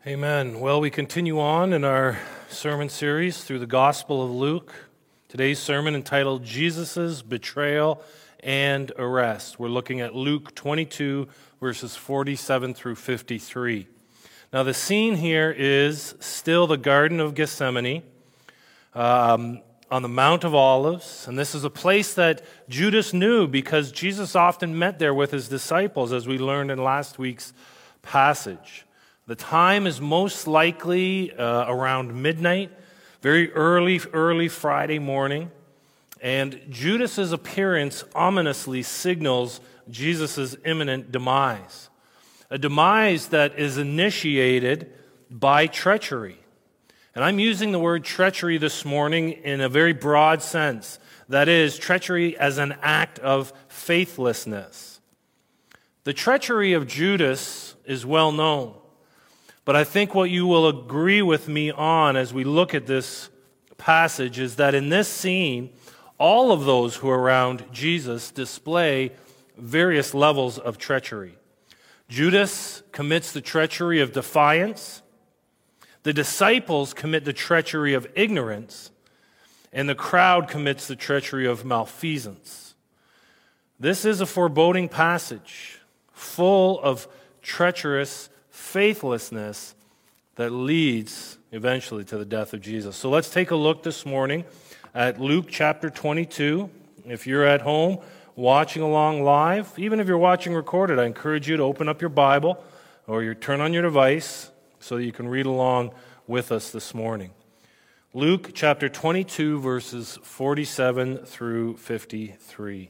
Amen. Well, we continue on in our sermon series through the Gospel of Luke. Today's sermon entitled Jesus' Betrayal and Arrest. We're looking at Luke 22, verses 47 through 53. Now, the scene here is still the Garden of Gethsemane on the Mount of Olives. And this is a place that Judas knew because Jesus often met there with his disciples, as we learned in last week's passage. The time is most likely around midnight, very early Friday morning, and Judas's appearance ominously signals Jesus' imminent demise, a demise that is initiated by treachery. And I'm using the word treachery this morning in a very broad sense. That is, treachery as an act of faithlessness. The treachery of Judas is well known. But I think what you will agree with me on as we look at this passage is that in this scene, all of those who are around Jesus display various levels of treachery. Judas commits the treachery of defiance. The disciples commit the treachery of ignorance. And the crowd commits the treachery of malfeasance. This is a foreboding passage full of treacherous faithlessness that leads eventually to the death of Jesus. So let's take a look this morning at Luke chapter 22. If you're at home watching along live, even if you're watching recorded, I encourage you to open up your Bible or you turn on your device so that you can read along with us this morning. Luke chapter 22, verses 47 through 53.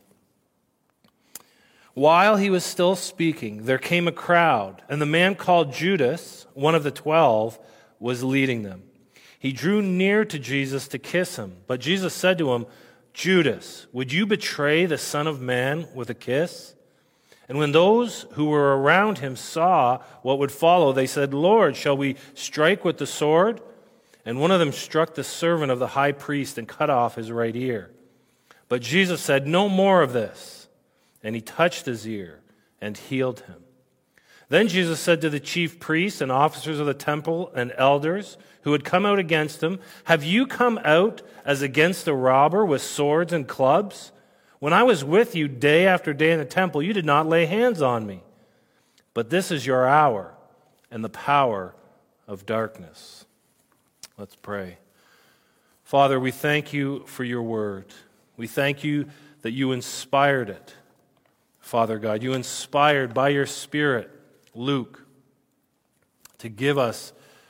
While he was still speaking, there came a crowd, and the man called Judas, one of the 12, was leading them. He drew near to Jesus to kiss him, but Jesus said to him, "Judas, would you betray the Son of Man with a kiss?" And when those who were around him saw what would follow, they said, "Lord, shall we strike with the sword?" And one of them struck the servant of the high priest and cut off his right ear. But Jesus said, "No more of this." And he touched his ear and healed him. Then Jesus said to the chief priests and officers of the temple and elders who had come out against him, "Have you come out as against a robber with swords and clubs? When I was with you day after day in the temple, you did not lay hands on me. But this is your hour and the power of darkness." Let's pray. Father, we thank you for your word. We thank you that you inspired it. Father God, you inspired by your Spirit Luke to give us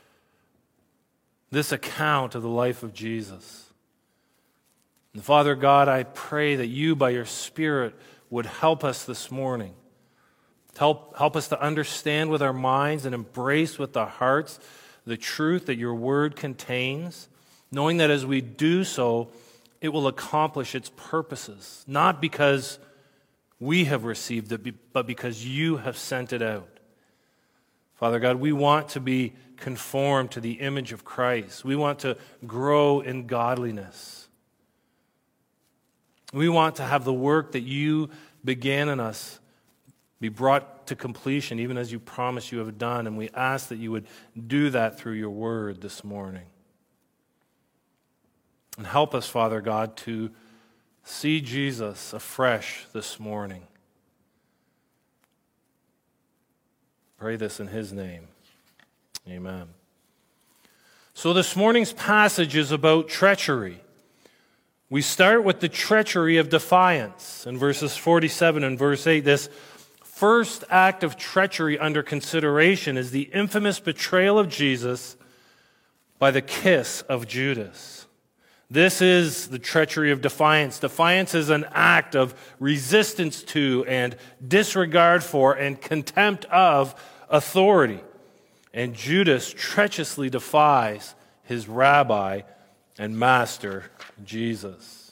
this account of the life of Jesus. And Father God, I pray that you by your Spirit would help us this morning. Help us to understand with our minds and embrace with our hearts the truth that your word contains, knowing that as we do so, it will accomplish its purposes, not because we have received it, but because you have sent it out. Father God, we want to be conformed to the image of Christ. We want to grow in godliness. We want to have the work that you began in us be brought to completion, even as you promised you have done. And we ask that you would do that through your word this morning. And help us, Father God, to see Jesus afresh this morning. Pray this in his name. Amen. So this morning's passage is about treachery. We start with the treachery of defiance in verses 47 and verse 8. This first act of treachery under consideration is the infamous betrayal of Jesus by the kiss of Judas. This is the treachery of defiance. Defiance is an act of resistance to and disregard for and contempt of authority. And Judas treacherously defies his rabbi and master, Jesus.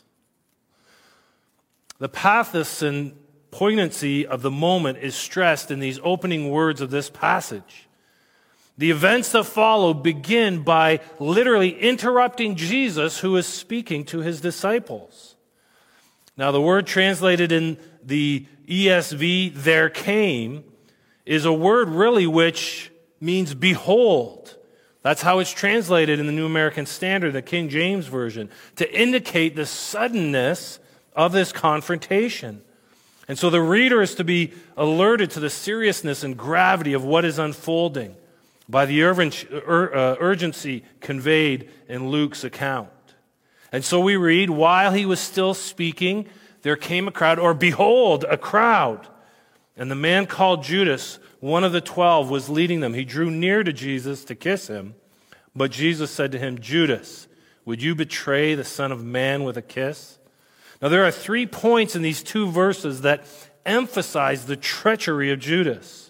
The pathos and poignancy of the moment is stressed in these opening words of this passage. The events that follow begin by literally interrupting Jesus, who is speaking to his disciples. Now, the word translated in the ESV, "there came," is a word really which means behold. That's how it's translated in the New American Standard, the King James Version, to indicate the suddenness of this confrontation. And so the reader is to be alerted to the seriousness and gravity of what is unfolding by the urgency conveyed in Luke's account. And so we read, while he was still speaking, there came a crowd, or behold, a crowd. And the man called Judas, one of the 12, was leading them. He drew near to Jesus to kiss him. But Jesus said to him, Judas, would you betray the Son of Man with a kiss? Now there are 3 points in these 2 verses that emphasize the treachery of Judas.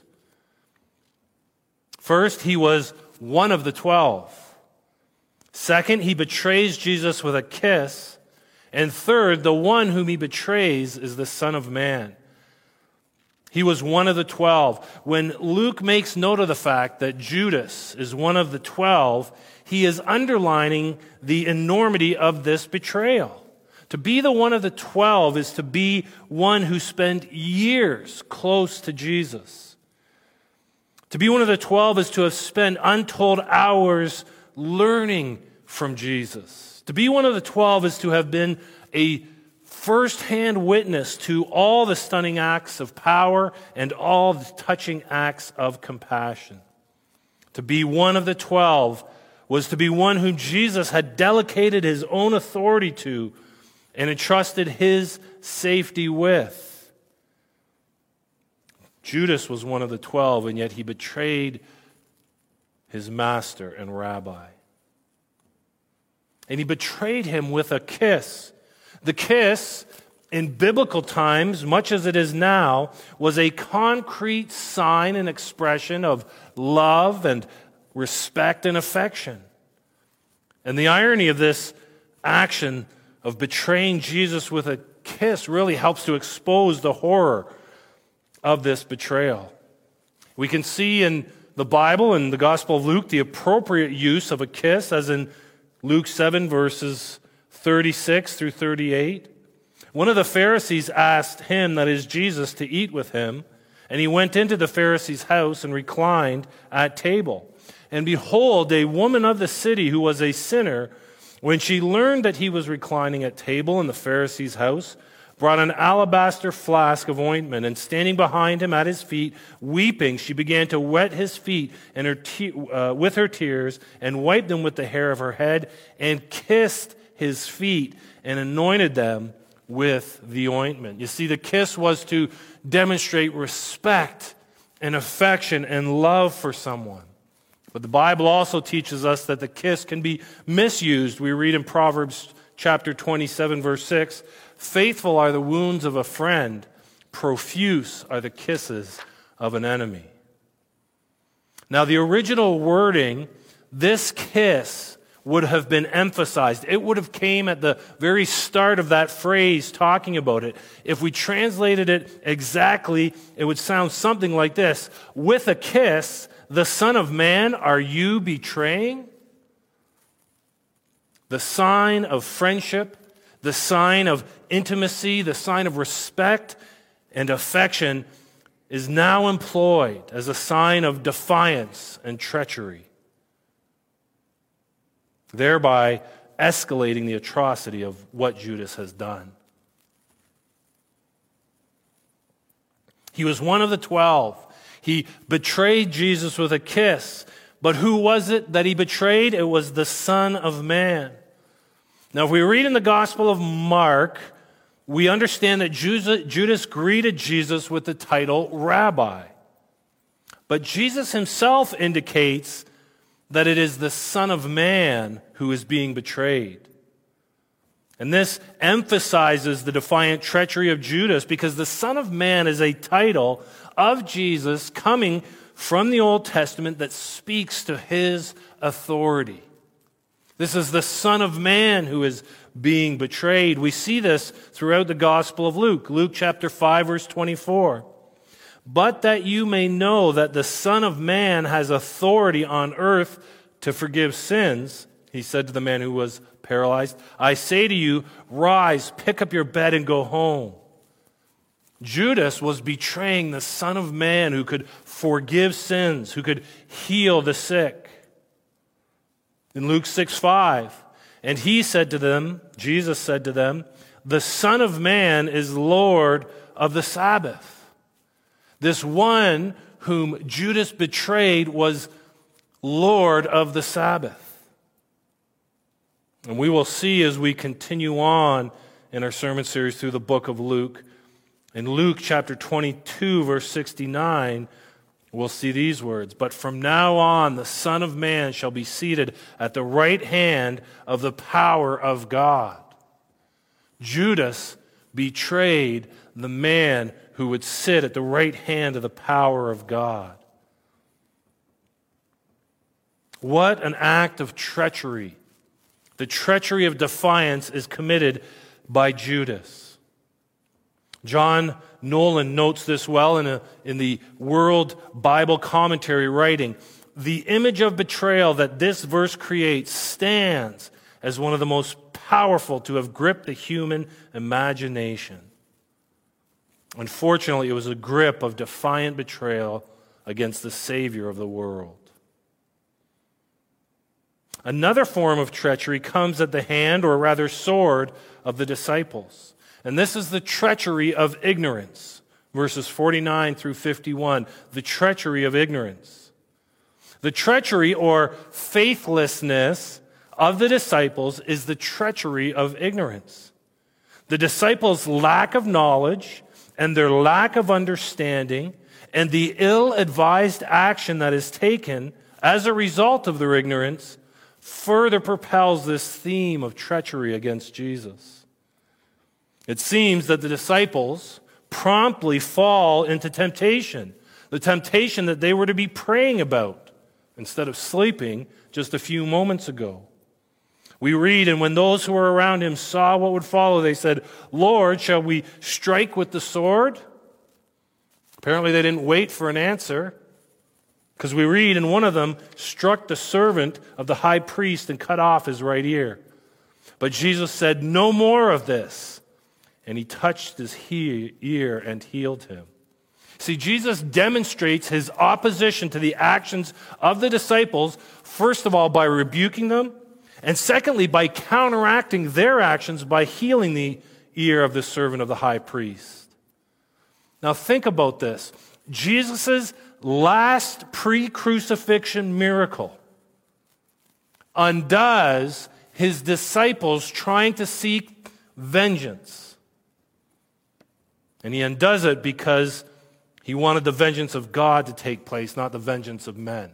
First, he was one of the 12. Second, he betrays Jesus with a kiss. And third, the one whom he betrays is the Son of Man. He was one of the 12. When Luke makes note of the fact that Judas is one of the 12, he is underlining the enormity of this betrayal. To be the one of the 12 is to be one who spent years close to Jesus. To be one of the 12 is to have spent untold hours learning from Jesus. To be one of the 12 is to have been a first-hand witness to all the stunning acts of power and all the touching acts of compassion. To be one of the 12 was to be one whom Jesus had delegated his own authority to and entrusted his safety with. Judas was one of the 12, and yet he betrayed his master and rabbi. And he betrayed him with a kiss. The kiss, in biblical times, much as it is now, was a concrete sign and expression of love and respect and affection. And the irony of this action of betraying Jesus with a kiss really helps to expose the horror of this betrayal. We can see in the Bible, in the Gospel of Luke, the appropriate use of a kiss, as in Luke 7, verses 36 through 38. One of the Pharisees asked him, that is Jesus, to eat with him, and he went into the Pharisee's house and reclined at table. And behold, a woman of the city who was a sinner, when she learned that he was reclining at table in the Pharisee's house, brought an alabaster flask of ointment, and standing behind him at his feet, weeping, she began to wet his feet with her tears, and wiped them with the hair of her head, and kissed his feet, and anointed them with the ointment. You see, the kiss was to demonstrate respect and affection and love for someone. But the Bible also teaches us that the kiss can be misused. We read in Proverbs chapter 27, verse 6, faithful are the wounds of a friend, profuse are the kisses of an enemy. Now, the original wording, this kiss, would have been emphasized. It would have came at the very start of that phrase talking about it. If we translated it exactly, it would sound something like this. With a kiss, the Son of Man, are you betraying? The sign of friendship, the sign of intimacy, the sign of respect and affection is now employed as a sign of defiance and treachery, thereby escalating the atrocity of what Judas has done. He was one of the 12. He betrayed Jesus with a kiss. But who was it that he betrayed? It was the Son of Man. Now, if we read in the Gospel of Mark, we understand that Judas greeted Jesus with the title Rabbi. But Jesus himself indicates that it is the Son of Man who is being betrayed. And this emphasizes the defiant treachery of Judas, because the Son of Man is a title of Jesus coming from the Old Testament that speaks to his authority. This is the Son of Man who is being betrayed. We see this throughout the Gospel of Luke. Luke chapter 5, verse 24. But that you may know that the Son of Man has authority on earth to forgive sins, he said to the man who was paralyzed, I say to you, rise, pick up your bed and go home. Judas was betraying the Son of Man who could forgive sins, who could heal the sick. In Luke 6:5, and he said to them, Jesus said to them, the Son of Man is Lord of the Sabbath. This one whom Judas betrayed was Lord of the Sabbath. And we will see as we continue on in our sermon series through the book of Luke. In Luke chapter 22, verse 69, we'll see these words. But from now on, the Son of Man shall be seated at the right hand of the power of God. Judas betrayed the man who would sit at the right hand of the power of God. What an act of treachery. The treachery of defiance is committed by Judas. John Nolan notes this well in the World Bible Commentary, writing, the image of betrayal that this verse creates stands as one of the most powerful to have gripped the human imagination. Unfortunately, it was a grip of defiant betrayal against the Savior of the world. Another form of treachery comes at the hand, or rather sword, of the disciples. And this is the treachery of ignorance. Verses 49 through 51, the treachery of ignorance. The treachery or faithlessness of the disciples is the treachery of ignorance. The disciples' lack of knowledge and their lack of understanding and the ill-advised action that is taken as a result of their ignorance further propels this theme of treachery against Jesus. It seems that the disciples promptly fall into temptation, the temptation that they were to be praying about instead of sleeping just a few moments ago. We read, and when those who were around him saw what would follow, they said, Lord, shall we strike with the sword? Apparently they didn't wait for an answer, because we read, and one of them struck the servant of the high priest and cut off his right ear. But Jesus said, no more of this. And he touched his ear and healed him. See, Jesus demonstrates his opposition to the actions of the disciples, first of all, by rebuking them, and secondly, by counteracting their actions by healing the ear of the servant of the high priest. Now think about this. Jesus' last pre-crucifixion miracle undoes his disciples trying to seek vengeance. And he undoes it because he wanted the vengeance of God to take place, not the vengeance of men.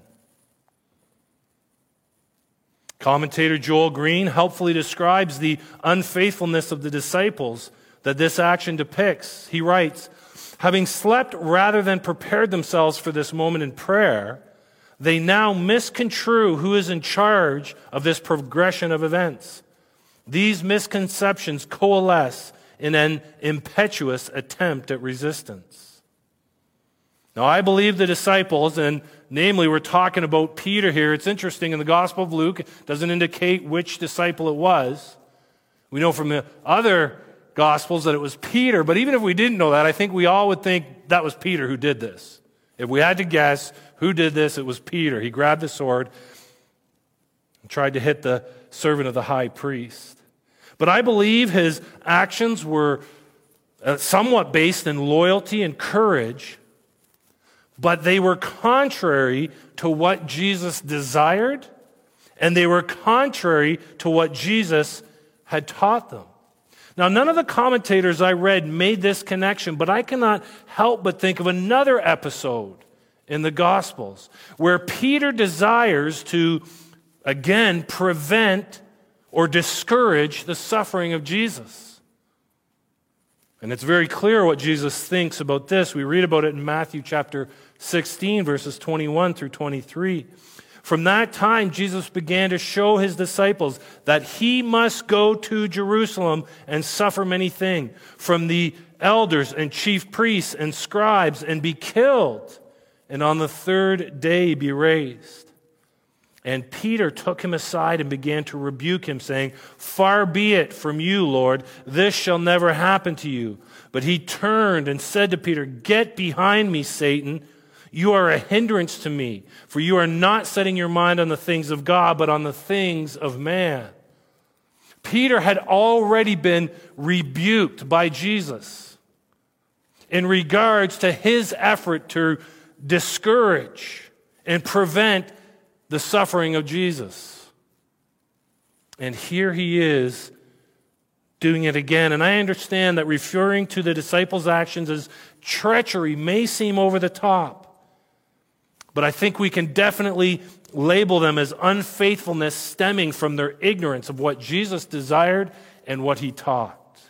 Commentator Joel Green helpfully describes the unfaithfulness of the disciples that this action depicts. He writes, having slept rather than prepared themselves for this moment in prayer, they now misconstrue who is in charge of this progression of events. These misconceptions coalesce in an impetuous attempt at resistance. Now, I believe the disciples, and namely we're talking about Peter here. It's interesting, in the Gospel of Luke, it doesn't indicate which disciple it was. We know from the other Gospels that it was Peter, but even if we didn't know that, I think we all would think that was Peter who did this. If we had to guess who did this, it was Peter. He grabbed the sword and tried to hit the servant of the high priest. But I believe his actions were somewhat based in loyalty and courage, but they were contrary to what Jesus desired, and they were contrary to what Jesus had taught them. Now, none of the commentators I read made this connection, but I cannot help but think of another episode in the Gospels where Peter desires to, again, prevent or discourage the suffering of Jesus. And it's very clear what Jesus thinks about this. We read about it in Matthew chapter 16, verses 21 through 23. From that time, Jesus began to show his disciples that he must go to Jerusalem and suffer many things from the elders and chief priests and scribes and be killed, and on the third day be raised. And Peter took him aside and began to rebuke him, saying, "Far be it from you, Lord, this shall never happen to you." But he turned and said to Peter, "Get behind me, Satan. You are a hindrance to me, for you are not setting your mind on the things of God, but on the things of man." Peter had already been rebuked by Jesus in regards to his effort to discourage and prevent the suffering of Jesus. And here he is doing it again. And I understand that referring to the disciples' actions as treachery may seem over the top, but I think we can definitely label them as unfaithfulness stemming from their ignorance of what Jesus desired and what he taught.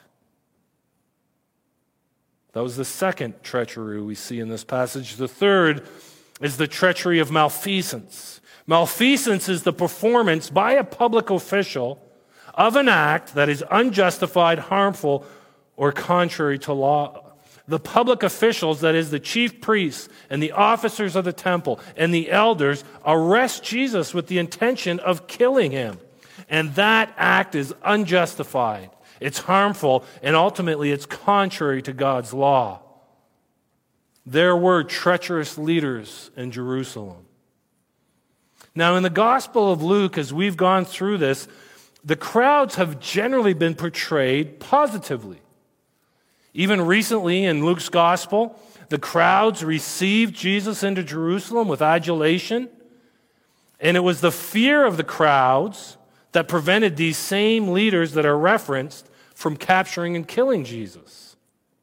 That was the second treachery we see in this passage. The third is the treachery of malfeasance. Malfeasance is the performance by a public official of an act that is unjustified, harmful, or contrary to law. The public officials, that is the chief priests and the officers of the temple and the elders, arrest Jesus with the intention of killing him. And that act is unjustified. It's harmful, and ultimately it's contrary to God's law. There were treacherous leaders in Jerusalem. Now, in the Gospel of Luke, as we've gone through this, the crowds have generally been portrayed positively. Even recently in Luke's Gospel, the crowds received Jesus into Jerusalem with adulation, and it was the fear of the crowds that prevented these same leaders that are referenced from capturing and killing Jesus.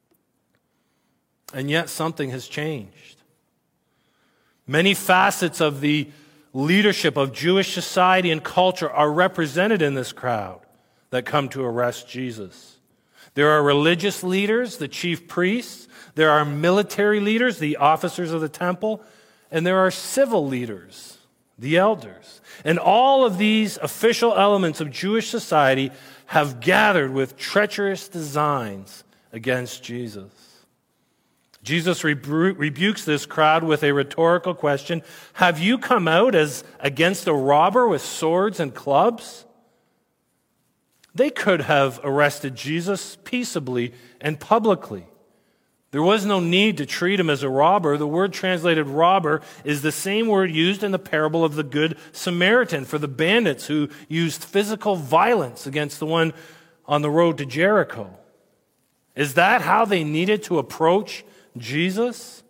And yet something has changed. Many facets of the leadership of Jewish society and culture are represented in this crowd that come to arrest Jesus. There are religious leaders, the chief priests. There are military leaders, the officers of the temple. And there are civil leaders, the elders. And all of these official elements of Jewish society have gathered with treacherous designs against Jesus. Jesus rebukes this crowd with a rhetorical question. Have you come out as against a robber with swords and clubs? They could have arrested Jesus peaceably and publicly. There was no need to treat him as a robber. The word translated robber is the same word used in the parable of the Good Samaritan for the bandits who used physical violence against the one on the road to Jericho. Is that how they needed to approach Jesus?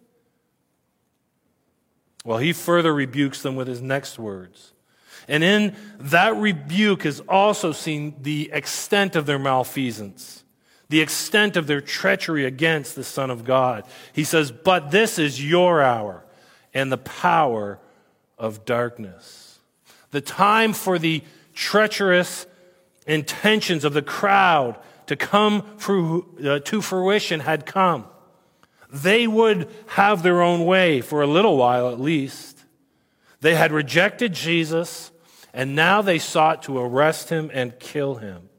Well, he further rebukes them with his next words. And in that rebuke is also seen the extent of their malfeasance, the extent of their treachery against the Son of God. He says, "But this is your hour and the power of darkness." The time for the treacherous intentions of the crowd to come to fruition had come. They would have their own way for a little while at least. They had rejected Jesus, and now they sought to arrest him and kill him.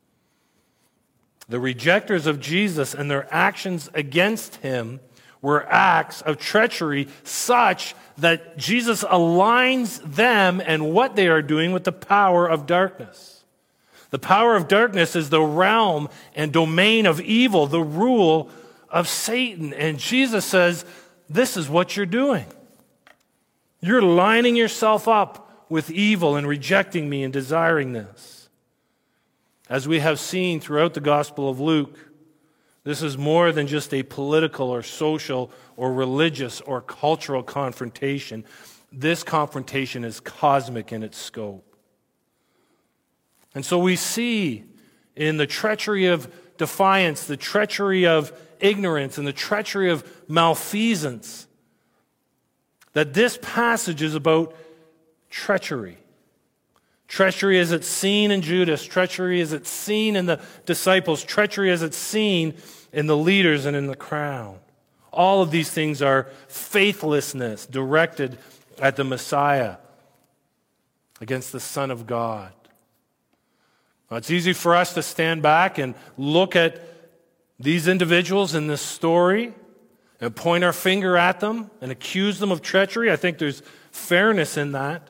The rejectors of Jesus and their actions against him were acts of treachery such that Jesus aligns them and what they are doing with the power of darkness. The power of darkness is the realm and domain of evil, the rule of Satan. And Jesus says, this is what you're doing. You're lining yourself up with evil and rejecting me and desiring this. As we have seen throughout the Gospel of Luke, this is more than just a political or social or religious or cultural confrontation. This confrontation is cosmic in its scope. And so we see in the treachery of defiance, the treachery of ignorance, and the treachery of malfeasance, that this passage is about treachery. Treachery as it's seen in Judas, treachery as it's seen in the disciples, treachery as it's seen in the leaders and in the crowd. All of these things are faithlessness directed at the Messiah, against the Son of God. Now, it's easy for us to stand back and look at these individuals in this story and point our finger at them and accuse them of treachery. I think there's fairness in that.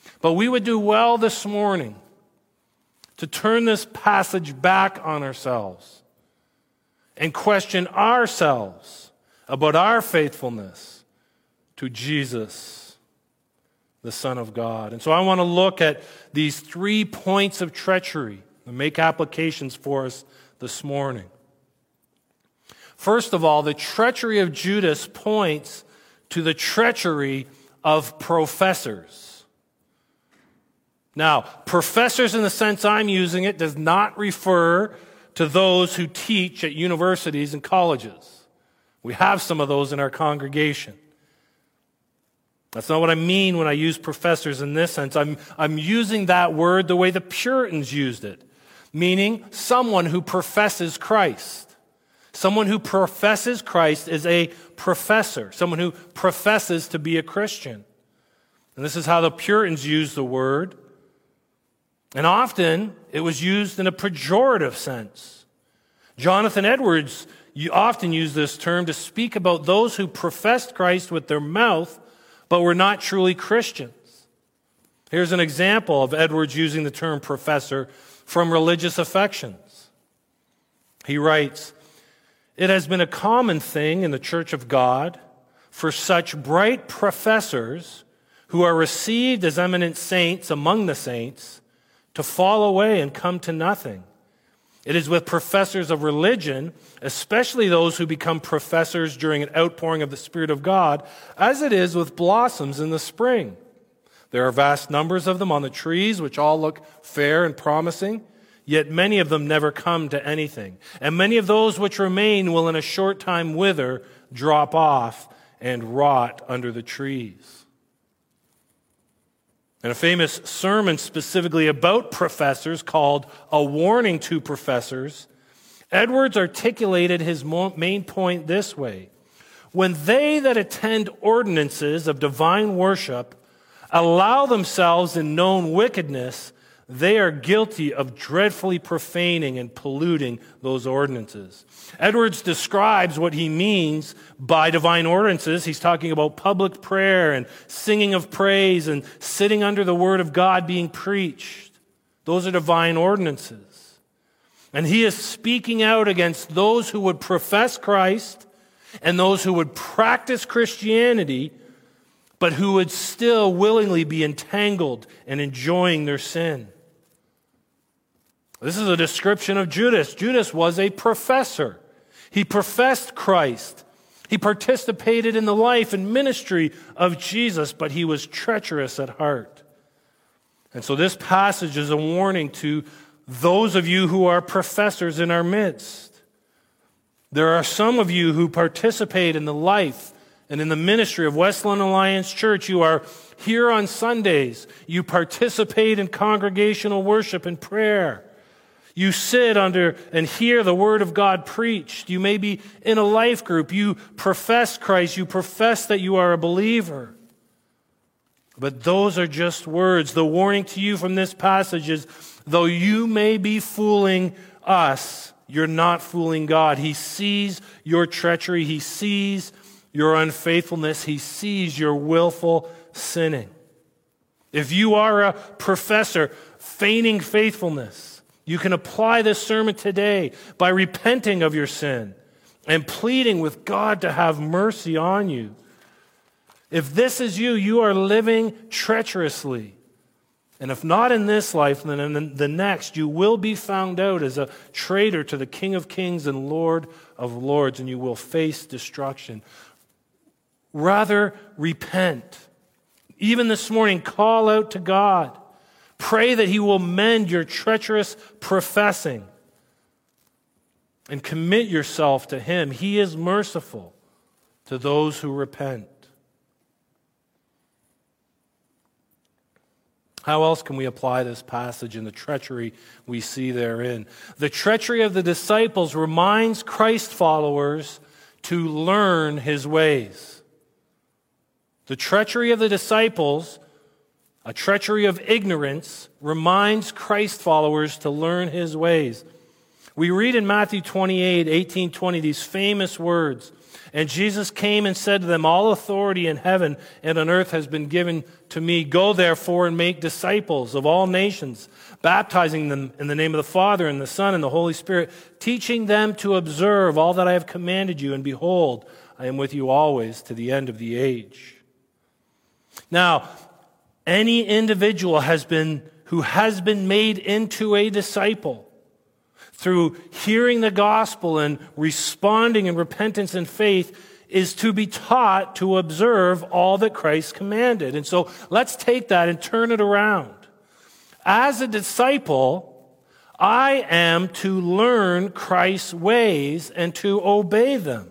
But we would do well this morning to turn this passage back on ourselves and question ourselves about our faithfulness to Jesus, the Son of God. And so I want to look at these 3 points of treachery and make applications for us this morning. First of all, the treachery of Judas points to the treachery of professors. Now, professors in the sense I'm using it does not refer to those who teach at universities and colleges. We have some of those in our congregation. That's not what I mean when I use professors in this sense. I'm using that word the way the Puritans used it, meaning someone who professes Christ. Someone who professes Christ is a professor, someone who professes to be a Christian. And this is how the Puritans used the word. And often it was used in a pejorative sense. Jonathan Edwards often used this term to speak about those who professed Christ with their mouth but were not truly Christians. Here's an example of Edwards using the term professor from Religious Affections. He writes, "It has been a common thing in the Church of God for such bright professors who are received as eminent saints among the saints to fall away and come to nothing. It is with professors of religion, especially those who become professors during an outpouring of the Spirit of God, as it is with blossoms in the spring. There are vast numbers of them on the trees, which all look fair and promising, yet many of them never come to anything. And many of those which remain will in a short time wither, drop off, and rot under the trees." In a famous sermon specifically about professors called A Warning to Professors, Edwards articulated his main point this way: "When they that attend ordinances of divine worship allow themselves in known wickedness, they are guilty of dreadfully profaning and polluting those ordinances." Edwards describes what he means by divine ordinances. He's talking about public prayer and singing of praise and sitting under the word of God being preached. Those are divine ordinances. And he is speaking out against those who would profess Christ and those who would practice Christianity, but who would still willingly be entangled and enjoying their sin. This is a description of Judas. Judas was a professor. He professed Christ. He participated in the life and ministry of Jesus, but he was treacherous at heart. And so this passage is a warning to those of you who are professors in our midst. There are some of you who participate in the life and in the ministry of Westland Alliance Church. You are here on Sundays. You participate in congregational worship and prayer. You sit under and hear the Word of God preached. You may be in a life group. You profess Christ. You profess that you are a believer. But those are just words. The warning to you from this passage is, though you may be fooling us, you're not fooling God. He sees your treachery. He sees your unfaithfulness. He sees your willful sinning. If you are a professor feigning faithfulness, you can apply this sermon today by repenting of your sin and pleading with God to have mercy on you. If this is you, you are living treacherously. And if not in this life, then in the next, you will be found out as a traitor to the King of Kings and Lord of Lords, and you will face destruction. Rather, repent. Even this morning, call out to God. Pray that He will mend your treacherous professing and commit yourself to Him. He is merciful to those who repent. How else can we apply this passage and the treachery we see therein? The treachery of the disciples reminds Christ followers to learn His ways. The treachery of the disciples, a treachery of ignorance, reminds Christ followers to learn His ways. We read in Matthew 28, 18, 20, these famous words. And Jesus came and said to them, all authority in heaven and on earth has been given to me. Go therefore and make disciples of all nations, baptizing them in the name of the Father and the Son and the Holy Spirit, teaching them to observe all that I have commanded you. And behold, I am with you always to the end of the age. Now, any individual who has been made into a disciple through hearing the gospel and responding in repentance and faith is to be taught to observe all that Christ commanded. And so let's take that and turn it around. As a disciple, I am to learn Christ's ways and to obey them.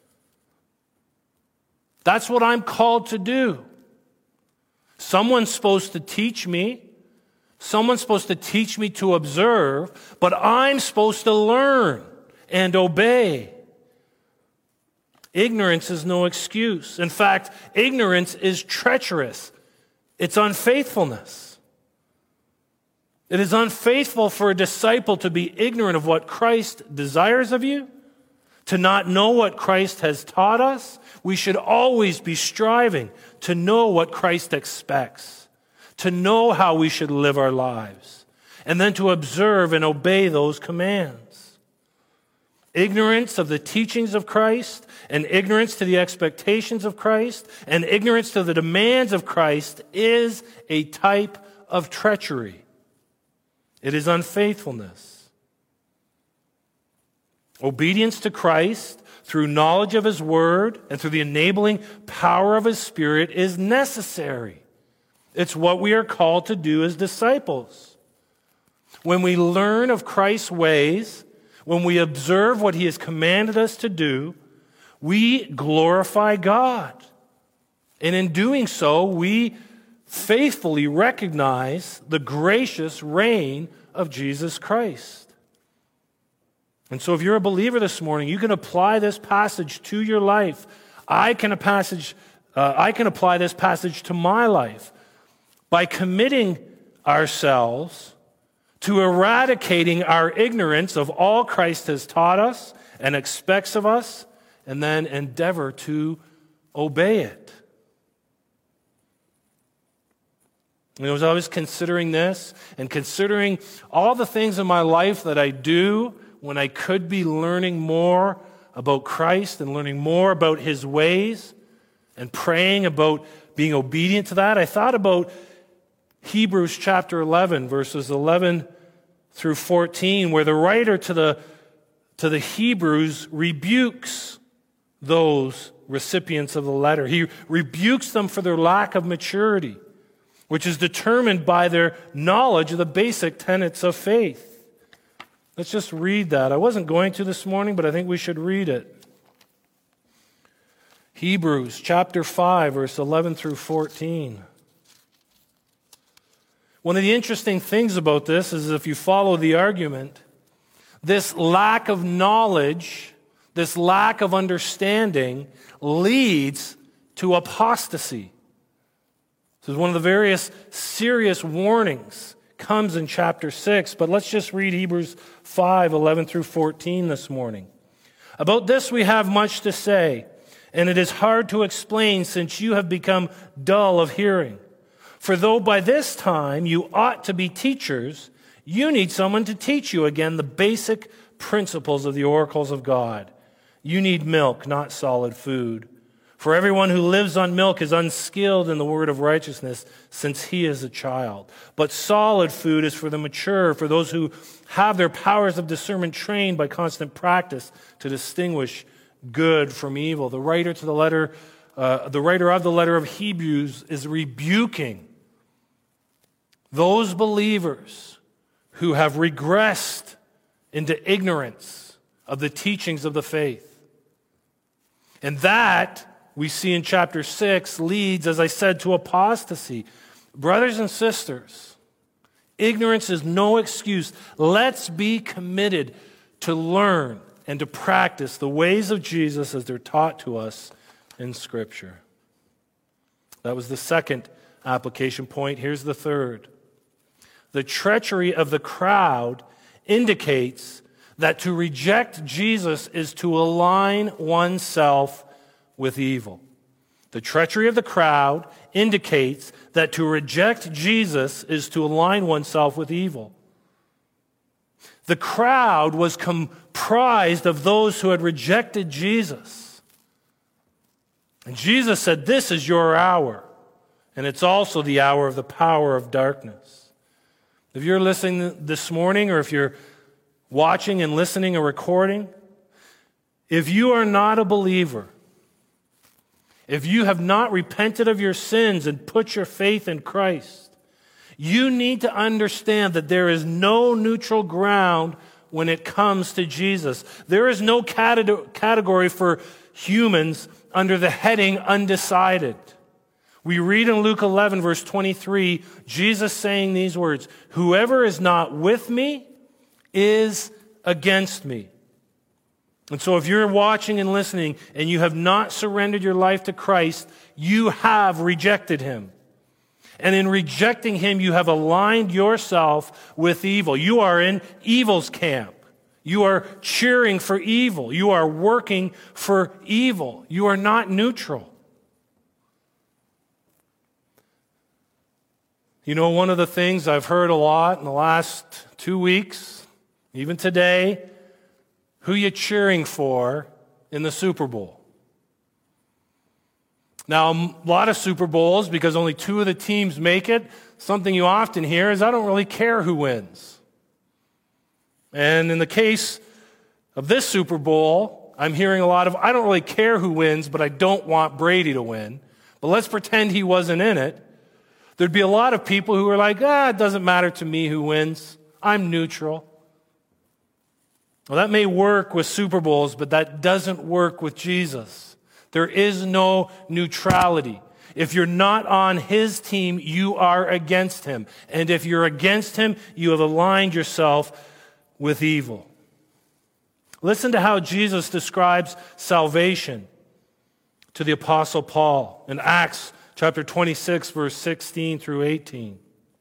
That's what I'm called to do. Someone's supposed to teach me. Someone's supposed to teach me to observe, but I'm supposed to learn and obey. Ignorance is no excuse. In fact, ignorance is treacherous. It's unfaithfulness. It is unfaithful for a disciple to be ignorant of what Christ desires of you, to not know what Christ has taught us. We should always be striving to know what Christ expects, to know how we should live our lives, and then to observe and obey those commands. Ignorance of the teachings of Christ, and ignorance to the expectations of Christ, and ignorance to the demands of Christ is a type of treachery. It is unfaithfulness. Obedience to Christ through knowledge of His Word and through the enabling power of His Spirit is necessary. It's what we are called to do as disciples. When we learn of Christ's ways, when we observe what He has commanded us to do, we glorify God. And in doing so, we faithfully recognize the gracious reign of Jesus Christ. And so if you're a believer this morning, you can apply this passage to your life. I can apply this passage to my life by committing ourselves to eradicating our ignorance of all Christ has taught us and expects of us, and then endeavor to obey it. And as I was considering this and considering all the things in my life that I do when I could be learning more about Christ and learning more about His ways and praying about being obedient to that, I thought about Hebrews chapter 11, verses 11 through 14, where the writer to the Hebrews rebukes those recipients of the letter. He rebukes them for their lack of maturity, which is determined by their knowledge of the basic tenets of faith. Let's just read that. I wasn't going to this morning, but I think we should read it. Hebrews chapter 5, verse 11 through 14. One of the interesting things about this is if you follow the argument, this lack of knowledge, this lack of understanding leads to apostasy. This is one of the various serious warnings comes in chapter 6, but let's just read Hebrews 5, 11 through 14 this morning. About this we have much to say, and it is hard to explain since you have become dull of hearing. For though by this time you ought to be teachers, you need someone to teach you again the basic principles of the oracles of God. You need milk, not solid food. For everyone who lives on milk is unskilled in the word of righteousness, since he is a child. But solid food is for the mature, for those who have their powers of discernment trained by constant practice to distinguish good from evil. The writer of the letter of Hebrews is rebuking those believers who have regressed into ignorance of the teachings of the faith. And that, we see in chapter 6, leads, as I said, to apostasy. Brothers and sisters, ignorance is no excuse. Let's be committed to learn and to practice the ways of Jesus as they're taught to us in Scripture. That was the second application point. Here's the third. The treachery of the crowd indicates that to reject Jesus is to align oneself with evil. The treachery of the crowd indicates that to reject Jesus is to align oneself with evil. The crowd was comprised of those who had rejected Jesus. And Jesus said, "This is your hour, and it's also the hour of the power of darkness." If you're listening this morning, or if you're watching and listening a recording, if you are not a believer, if you have not repented of your sins and put your faith in Christ, you need to understand that there is no neutral ground when it comes to Jesus. There is no category for humans under the heading undecided. We read in Luke 11, verse 23, Jesus saying these words, "Whoever is not with me is against me." And so if you're watching and listening and you have not surrendered your life to Christ, you have rejected him. And in rejecting him, you have aligned yourself with evil. You are in evil's camp. You are cheering for evil. You are working for evil. You are not neutral. You know, one of the things I've heard a lot in the last 2 weeks, even today, who you cheering for in the Super Bowl? Now, a lot of Super Bowls, because only 2 of the teams make it, something you often hear is, "I don't really care who wins." And in the case of this Super Bowl, I'm hearing a lot of, "I don't really care who wins, but I don't want Brady to win. But let's pretend he wasn't in it." There'd be a lot of people who are like, "It doesn't matter to me who wins. I'm neutral." Well, that may work with Super Bowls, but that doesn't work with Jesus. There is no neutrality. If you're not on his team, you are against him. And if you're against him, you have aligned yourself with evil. Listen to how Jesus describes salvation to the Apostle Paul in Acts chapter 26, verse 16 through 18.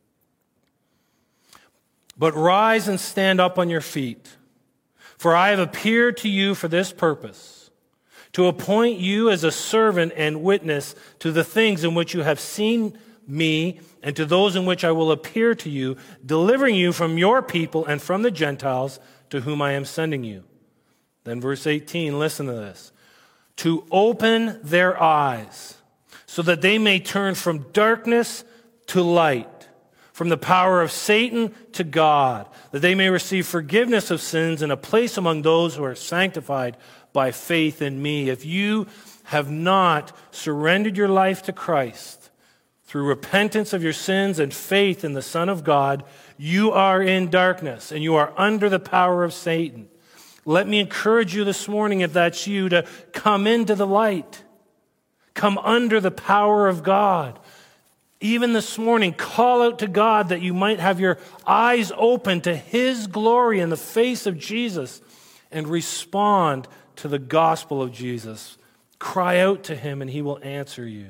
"But rise and stand up on your feet. For I have appeared to you for this purpose, to appoint you as a servant and witness to the things in which you have seen me and to those in which I will appear to you, delivering you from your people and from the Gentiles to whom I am sending you." Then verse 18, listen to this. "To open their eyes so that they may turn from darkness to light, from the power of Satan to God, that they may receive forgiveness of sins and a place among those who are sanctified by faith in me." If you have not surrendered your life to Christ through repentance of your sins and faith in the Son of God, you are in darkness and you are under the power of Satan. Let me encourage you this morning, if that's you, to come into the light. Come under the power of God. Even this morning, call out to God that you might have your eyes open to his glory in the face of Jesus and respond to the gospel of Jesus. Cry out to him and he will answer you.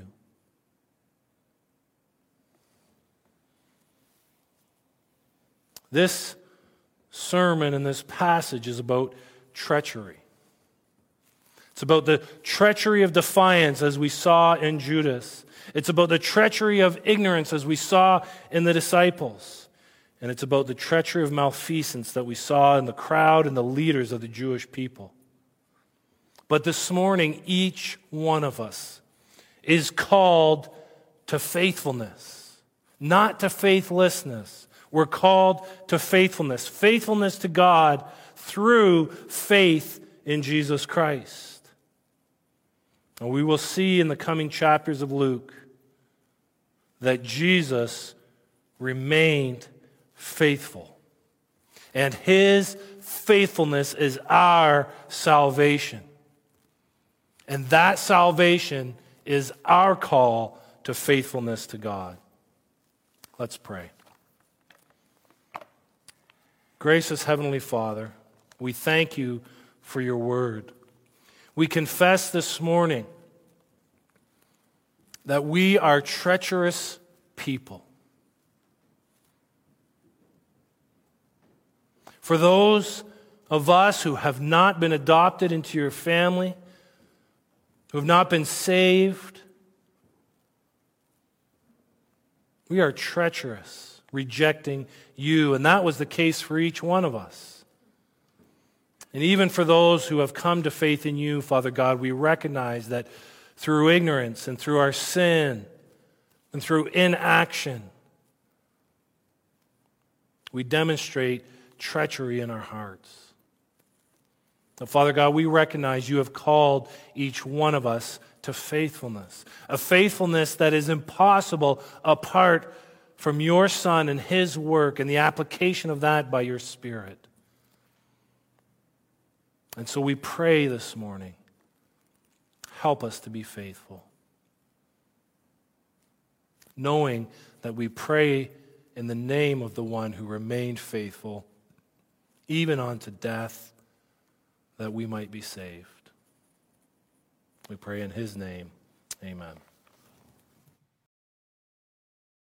This sermon and this passage is about treachery. It's about the treachery of defiance, as we saw in Judas. It's about the treachery of ignorance, as we saw in the disciples. And it's about the treachery of malfeasance that we saw in the crowd and the leaders of the Jewish people. But this morning, each one of us is called to faithfulness, not to faithlessness. We're called to faithfulness, faithfulness to God through faith in Jesus Christ. And we will see in the coming chapters of Luke that Jesus remained faithful. And his faithfulness is our salvation. And that salvation is our call to faithfulness to God. Let's pray. Gracious Heavenly Father, we thank you for your word. We confess this morning that we are treacherous people. For those of us who have not been adopted into your family, who have not been saved. We are treacherous, rejecting you, and that was the case for each one of us. And even for those who have come to faith in you, Father God, we recognize that through ignorance and through our sin and through inaction, we demonstrate treachery in our hearts. Now, Father God, we recognize you have called each one of us to faithfulness, a faithfulness that is impossible apart from your Son and his work and the application of that by your Spirit. And so we pray this morning, help us to be faithful, knowing that we pray in the name of the one who remained faithful, even unto death, that we might be saved. We pray in his name. Amen.